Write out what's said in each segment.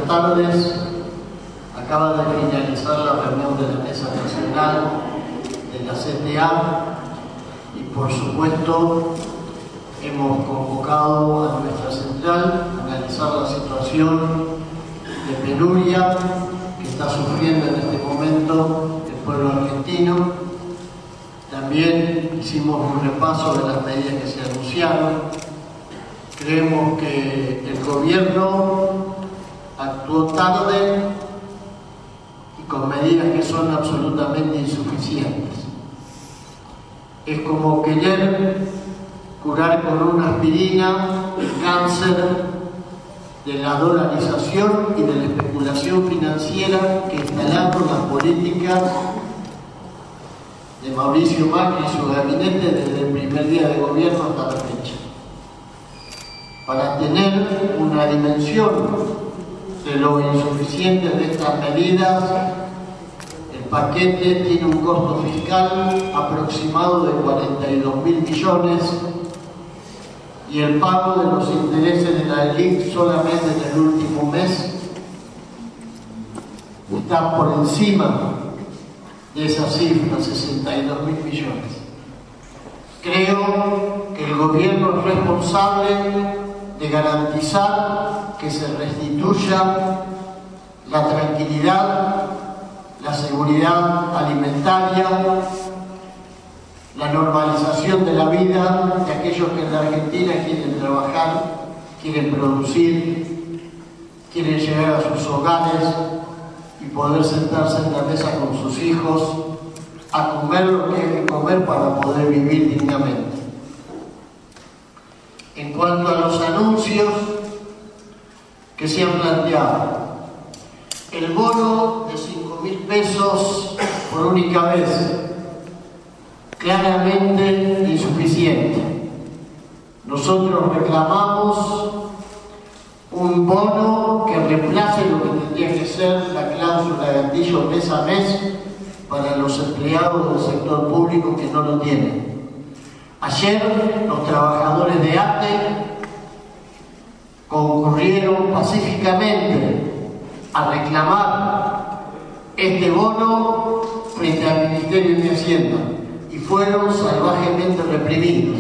buenas tardes. Acaba de finalizar la reunión de la Mesa Nacional de la CTA y, por supuesto, hemos convocado a nuestra central a analizar la situación de penuria que está sufriendo en este momento el pueblo argentino. También hicimos un repaso de las medidas que se anunciaron. Creemos que el gobierno actuó tarde y con medidas que son absolutamente insuficientes. Es como querer curar con una aspirina el cáncer de la dolarización y de la especulación financiera que instalaron las políticas de Mauricio Macri y su gabinete desde el primer día de gobierno hasta la fecha. Para tener una dimensión de lo insuficiente de estas medidas, el paquete tiene un costo fiscal aproximado de 42.000 millones y el pago de los intereses de la ELIC solamente en el último mes está por encima de esa cifra, 62.000 millones. Creo que el gobierno es responsable de garantizar que se restituya la tranquilidad, la seguridad alimentaria, la normalización de la vida de aquellos que en la Argentina quieren trabajar, quieren producir, quieren llegar a sus hogares y poder sentarse en la mesa con sus hijos a comer lo que hay que comer para poder vivir dignamente. En cuanto a los anuncios que se han planteado, el bono de 5.000 pesos por única vez, claramente insuficiente. Nosotros reclamamos un bono que reemplace lo que tendría que ser la cláusula gatillo mes a mes para los empleados del sector público que no lo tienen. Ayer los trabajadores de ATE concurrieron pacíficamente a reclamar este bono frente al Ministerio de Hacienda y fueron salvajemente reprimidos.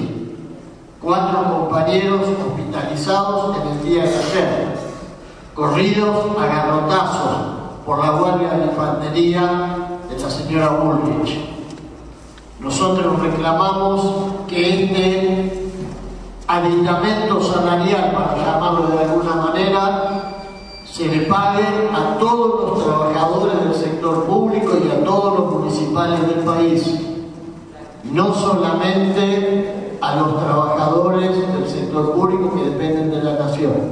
4 compañeros hospitalizados en el día de ayer, corridos a garrotazos por la Guardia de Infantería de la señora Bullrich. Nosotros reclamamos que este aditamento salarial, para llamarlo de alguna manera, se le pague a todos los trabajadores del sector público y a todos los municipales del país, no solamente a los trabajadores del sector público que dependen de la nación.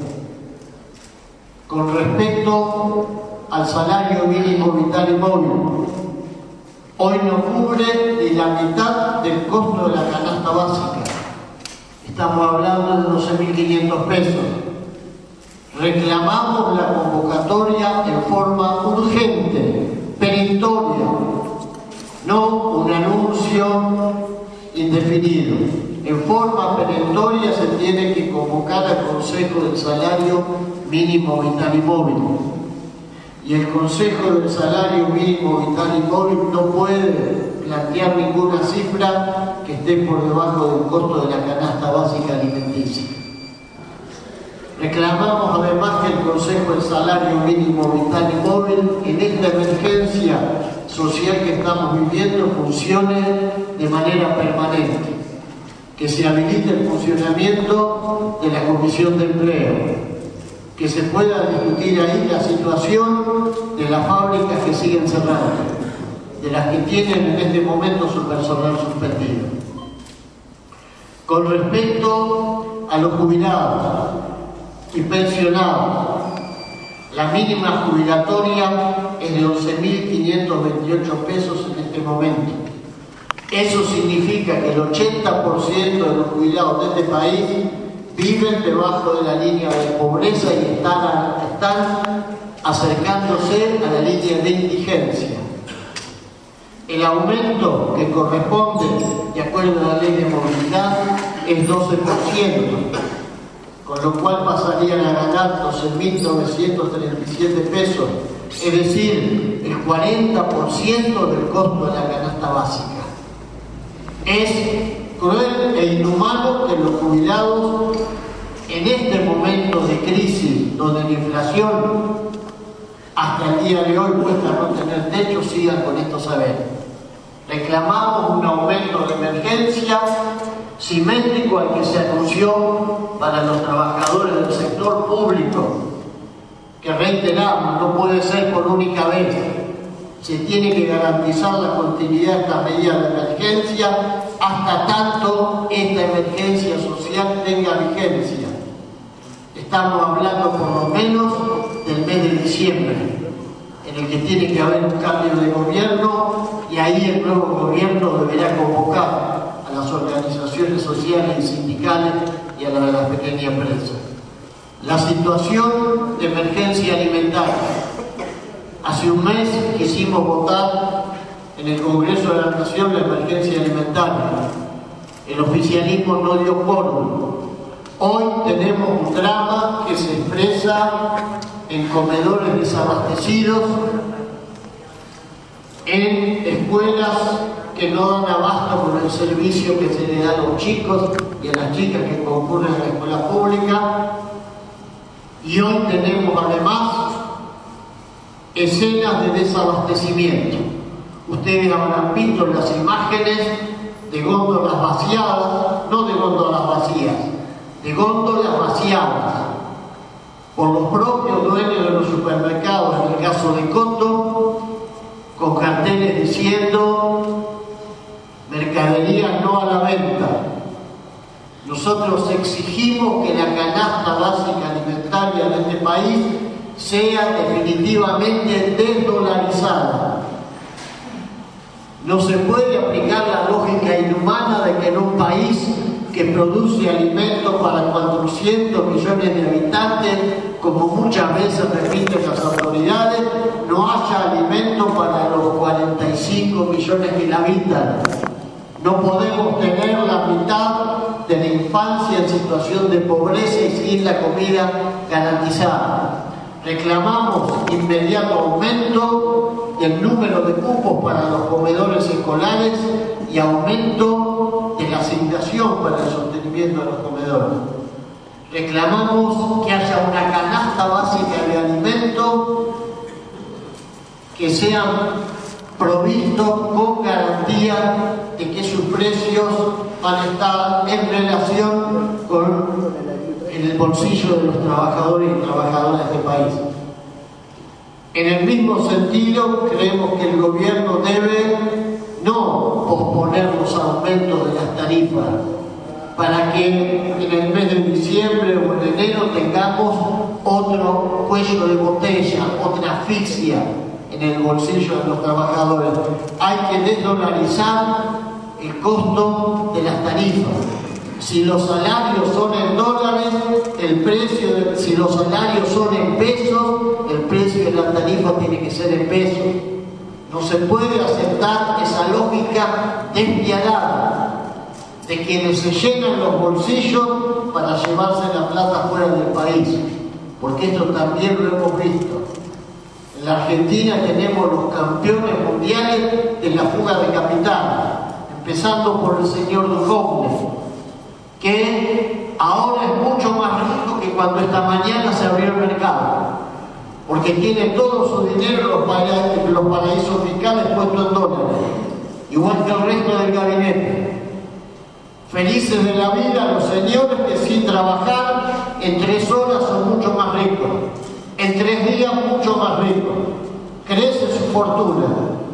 Con respecto al salario mínimo vital y móvil, hoy no cubre ni la mitad del costo de la canasta básica. Estamos hablando de 12.500 pesos. Reclamamos la convocatoria en forma urgente, perentoria, no un anuncio indefinido. En forma perentoria se tiene que convocar al Consejo del Salario Mínimo Vital y Móvil. Y el Consejo del Salario Mínimo Vital y Móvil no puede plantear ninguna cifra que esté por debajo del costo de la canasta básica alimenticia. Reclamamos además que el Consejo del Salario Mínimo Vital y Móvil en esta emergencia social que estamos viviendo funcione de manera permanente, que se habilite el funcionamiento de la Comisión de Empleo, que se pueda discutir ahí la situación de las fábricas que siguen cerrando, de las que tienen en este momento su personal suspendido. Con respecto a los jubilados y pensionados, la mínima jubilatoria es de 11.528 pesos en este momento. Eso significa que el 80% de los jubilados de este país viven debajo de la línea de pobreza y están acercándose a la línea de indigencia. El aumento que corresponde, de acuerdo a la ley de movilidad, es 12%. con lo cual pasarían a ganar 12.937 pesos, es decir, el 40% del costo de la canasta básica. Es cruel e inhumano que los jubilados, en este momento de crisis, donde la inflación hasta el día de hoy muestra no tener techo, sigan con estos saberes. Reclamamos un aumento de emergencia simétrico al que se anunció para los trabajadores del sector público, que reiteramos, no puede ser por única vez. Se tiene que garantizar la continuidad de esta medida de emergencia hasta tanto esta emergencia social tenga vigencia. Estamos hablando por lo menos del mes de diciembre, en el que tiene que haber un cambio de gobierno, y ahí el nuevo gobierno deberá convocar a las organizaciones sociales y sindicales y a las de las pequeñas empresas. La situación de emergencia alimentaria. Hace un mes quisimos votar en el Congreso de la Nación la emergencia alimentaria. El oficialismo no dio quórum. Hoy tenemos un drama que se expresa en comedores desabastecidos, en escuelas que no dan abasto con el servicio que se le da a los chicos y a las chicas que concurren a la escuela pública. Y hoy tenemos además escenas de desabastecimiento. Ustedes habrán visto las imágenes de góndolas vaciadas, no de góndolas vacías, de góndolas vaciadas por los propios dueños de los supermercados, en el caso de Coto, con carteles diciendo mercadería no a la venta. Nosotros exigimos que la canasta básica alimentaria de este país sea definitivamente desdolarizada. No se puede aplicar la lógica inhumana de que en un país que produce alimentos para 400 millones de habitantes, como muchas veces repiten las autoridades, no haya alimento para los 45 millones que la habitan. No podemos tener la mitad de la infancia en situación de pobreza y sin la comida garantizada. Reclamamos inmediato aumento del número de cupos para los comedores escolares y aumento de la asignación para el sostenimiento de los comedores. Reclamamos que haya una canasta básica de alimentos que sean provistos con garantía de que sus precios van a estar en relación con el bolsillo de los trabajadores y trabajadoras de este país. En el mismo sentido, creemos que el gobierno debe no posponer los aumentos de las tarifas para que en el mes de diciembre o en enero tengamos otro cuello de botella, otra asfixia en el bolsillo de los trabajadores. Hay que desdolarizar el costo de las tarifas. Si los salarios son en dólares, si los salarios son en pesos, el precio de la tarifa tiene que ser en pesos. No se puede aceptar esa lógica despiadada de quienes se llenan los bolsillos para llevarse la plata fuera del país, porque esto también lo hemos visto. En la Argentina tenemos los campeones mundiales de la fuga de capital, empezando por el señor Duhovne, que ahora es mucho más rico que cuando esta mañana se abrió el mercado, porque tiene todo su dinero en los paraísos fiscales puestos en dólares, igual que el resto del gabinete. Felices de la vida los señores que sin trabajar en 3 horas son mucho más ricos, en 3 días mucho más ricos, crece su fortuna,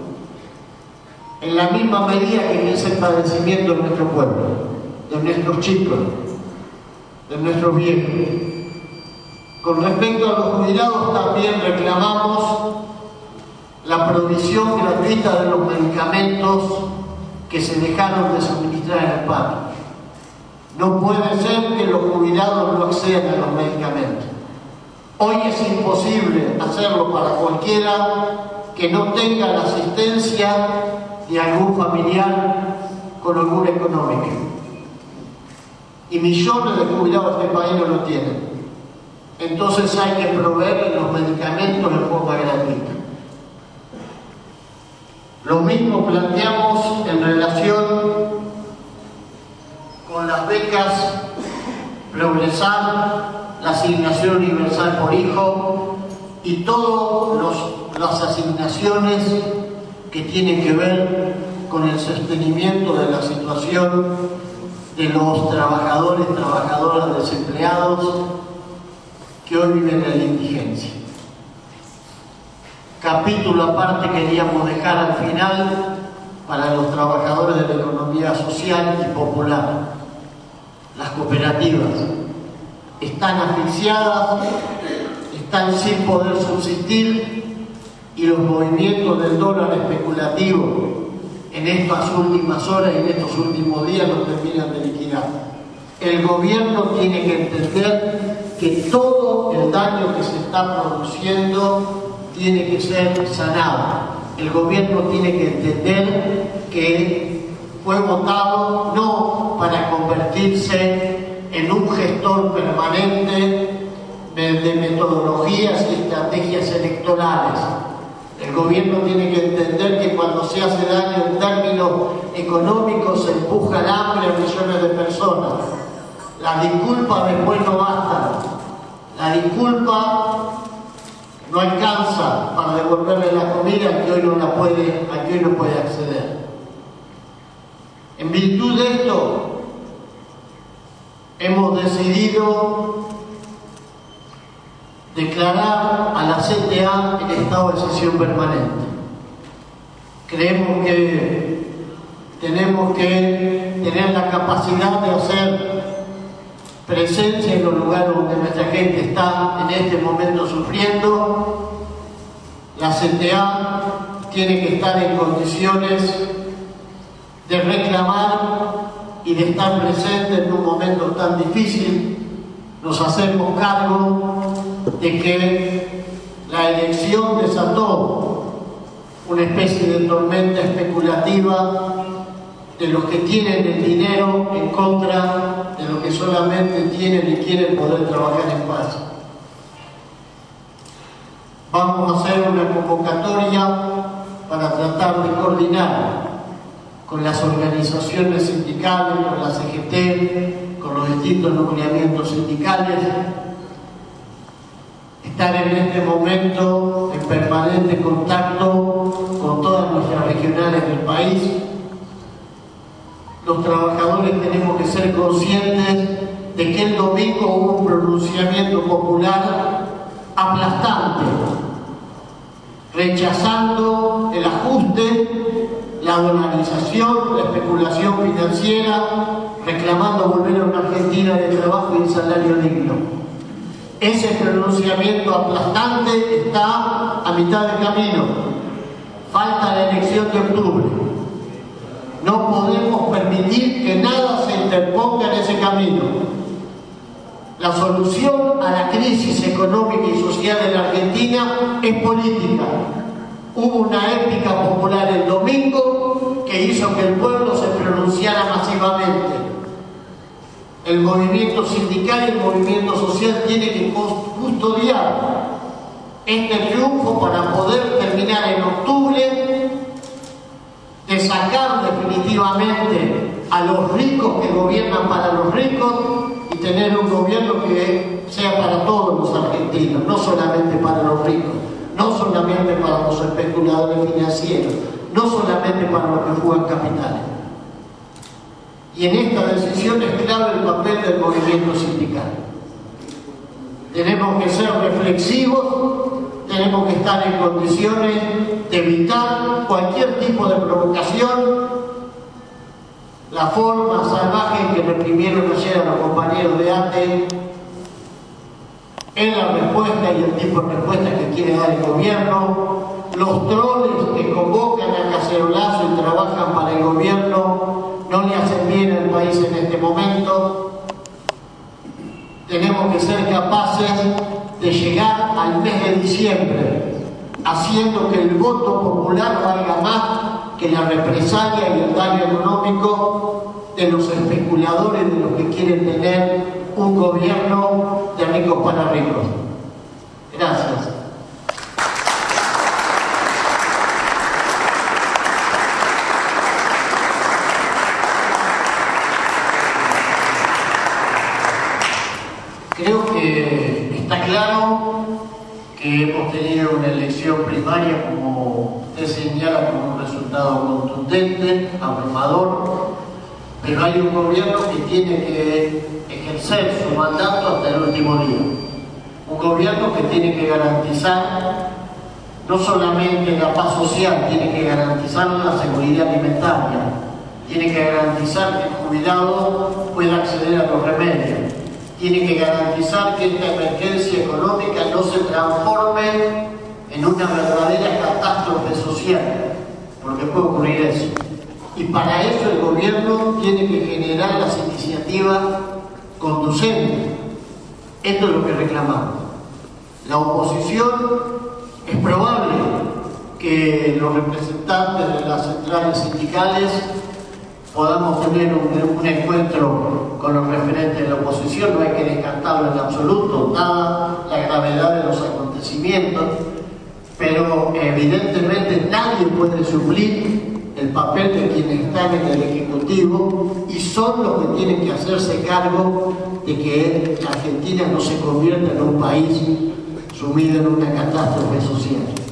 en la misma medida que crece el padecimiento de nuestro pueblo, de nuestros chicos, de nuestros viejos. Con respecto a los jubilados, también reclamamos la provisión gratuita de los medicamentos que se dejaron de suministrar en el PAMI. No puede ser que los jubilados no accedan a los medicamentos. Hoy es imposible hacerlo para cualquiera que no tenga la asistencia de algún familiar con holgura económica. y millones de jubilados de este país no lo tienen. Entonces hay que proveer los medicamentos de forma gratuita. Lo mismo planteamos en relación con las becas Progresar, la asignación universal por hijo y todas las asignaciones que tienen que ver con el sostenimiento de la situación de los trabajadores, trabajadoras desempleados que hoy viven en la indigencia. Capítulo aparte queríamos dejar al final para los trabajadores de la economía social y popular. Las cooperativas están asfixiadas, están sin poder subsistir y los movimientos del dólar especulativo en estas últimas horas y en estos últimos días los terminan de liquidar. El gobierno tiene que entender que todo el daño que se está produciendo tiene que ser sanado. El gobierno tiene que entender que fue votado no para convertirse en un gestor permanente de metodologías y estrategias electorales. El gobierno tiene que entender que cuando se hace daño en términos económicos se empuja el hambre a millones de personas. La disculpa después no basta. La disculpa no alcanza para devolverle la comida al que hoy no puede acceder. En virtud de esto, hemos decidido declarar a la CTA en estado de excepción permanente. Creemos que tenemos que tener la capacidad de hacer presencia en los lugares donde nuestra gente está en este momento sufriendo. La CTA tiene que estar en condiciones de reclamar y de estar presente en un momento tan difícil. Nos hacemos cargo de que la elección desató una especie de tormenta especulativa de los que tienen el dinero en contra de los que solamente tienen y quieren poder trabajar en paz. Vamos a hacer una convocatoria para tratar de coordinar con las organizaciones sindicales, con la CGT, con los distintos nucleamientos sindicales, estar en este momento en permanente contacto con todas nuestras regionales del país. Los trabajadores tenemos que ser conscientes de que el domingo hubo un pronunciamiento popular aplastante, rechazando el ajuste, la dolarización, la especulación financiera, reclamando volver a una Argentina de trabajo y de salario digno. Ese pronunciamiento aplastante está a mitad de camino. Falta la elección de octubre. No podemos permitir que nada se interponga en ese camino. La solución a la crisis económica y social de la Argentina es política. Hubo una épica popular el domingo que hizo que el pueblo se pronunciara masivamente. El movimiento sindical y el movimiento social tienen que custodiar este triunfo para poder terminar en octubre de sacar definitivamente a los ricos que gobiernan para los ricos y tener un gobierno que sea para todos los argentinos, no solamente para los ricos, no solamente para los especuladores financieros, no solamente para los que juegan capitales. Y en esta decisión es clave el papel del movimiento sindical. Tenemos que ser reflexivos, tenemos que estar en condiciones de evitar cualquier tipo de provocación. La forma salvaje que reprimieron ayer a los compañeros de ATE es la respuesta y el tipo de respuesta que quiere dar el gobierno. Los troles que convocan a cacerolazo y trabajan para el gobierno no le hacen bien al país en este momento. Tenemos que ser capaces de llegar al mes de diciembre haciendo que el voto popular valga más que la represalia y el daño económico de los especuladores, de los que quieren tener un gobierno de ricos para ricos. Gracias. Creo que está claro que hemos tenido una elección primaria, como usted señala, con un resultado contundente, abrumador, pero hay un gobierno que tiene que ejercer su mandato hasta el último día. Un gobierno que tiene que garantizar no solamente la paz social, tiene que garantizar la seguridad alimentaria, tiene que garantizar que el jubilado pueda acceder a los remedios, tiene que garantizar que esta emergencia económica no se transforme en una verdadera catástrofe social, porque puede ocurrir eso. Y para eso el gobierno tiene que generar las iniciativas conducentes. Esto es lo que reclamamos. La oposición, es probable que los representantes de las centrales sindicales podamos tener un encuentro con los referentes de la oposición, no hay que descartarlo en absoluto, dada la gravedad de los acontecimientos, pero evidentemente nadie puede suplir el papel de quienes están en el Ejecutivo y son los que tienen que hacerse cargo de que la Argentina no se convierta en un país sumido en una catástrofe social.